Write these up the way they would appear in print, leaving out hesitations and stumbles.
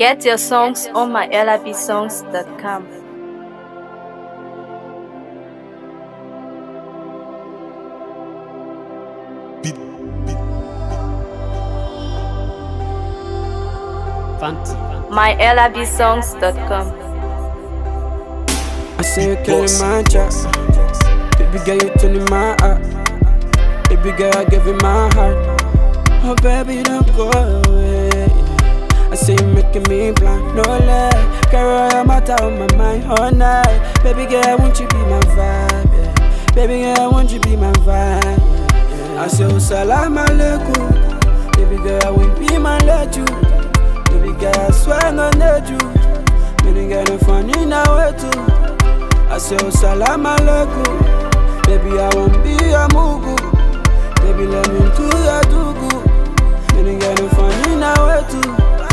Get your songs on mylabsongs.com. mylabsongs.com. I say you're killing my job. Baby girl, you're turning my heart. Baby girl, I give you my heart. Oh baby, don't go away. I say you're making me blind, no lie. Girl, you're matter on my mind all night. Baby girl, won't you be my vibe? Yeah. Baby girl, won't you be my vibe? Yeah. I say, oh, salam alaikum. Baby girl, I won't be my let you. Baby girl, I swear no need you. Meaning get no funny now way too. I say, oh, salam alaikum. Baby, I won't be a mugu. Baby, let me do your dugu. Meaning get no funny now way too.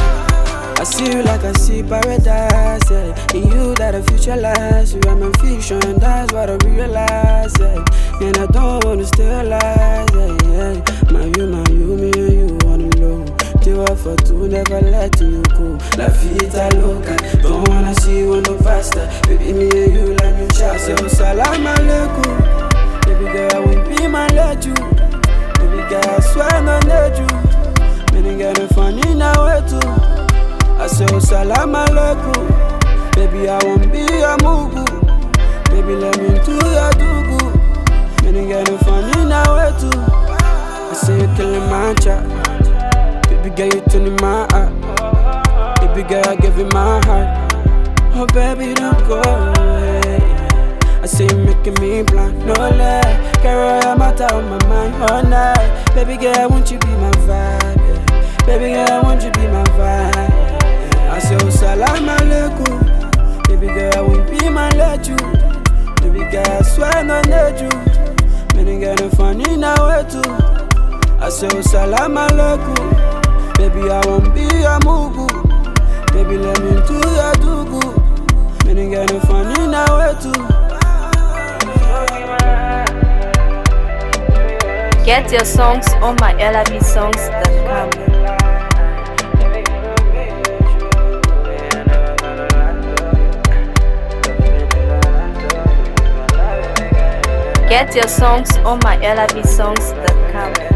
I see you like I see paradise, yeah. In you that the future lies. You are my fiction, that's what I realize, yeah. And I don't wanna stay alive, yeah, yeah. My you, me and you on the low. Till I for two, never let you go. La vida loca, don't wanna see you on the faster. Baby, me and you like you chat. So salam alaikum. Baby girl, I won't be my let you. Baby girl, I swear no need you. Meaning get no funny now way too. I say, oh, salam alaikum. Baby, I won't be a mugu. Baby, let me do your dugu. Meaning get no funny now way too. I say you're killing my chat. Baby girl, you turning my heart. Baby girl, I give you my heart. Oh baby, don't go away. I say you're making me blind, no lie. Girl, you're matter on my mind all night. Baby girl, won't you be my vibe? Yeah. Baby girl, won't you be my vibe? I say, oh, salam alaikum. Baby girl, I won't be my let you. Baby girl, I swear no need you. Meaning get no funny now way too. I say, oh, salam alaikum. Baby, I won't be a mugu. Baby, let me do your dugu. Meaning get no funny now way too. Get your songs on mylabsongs.com. Get your songs on mylabsongs.com.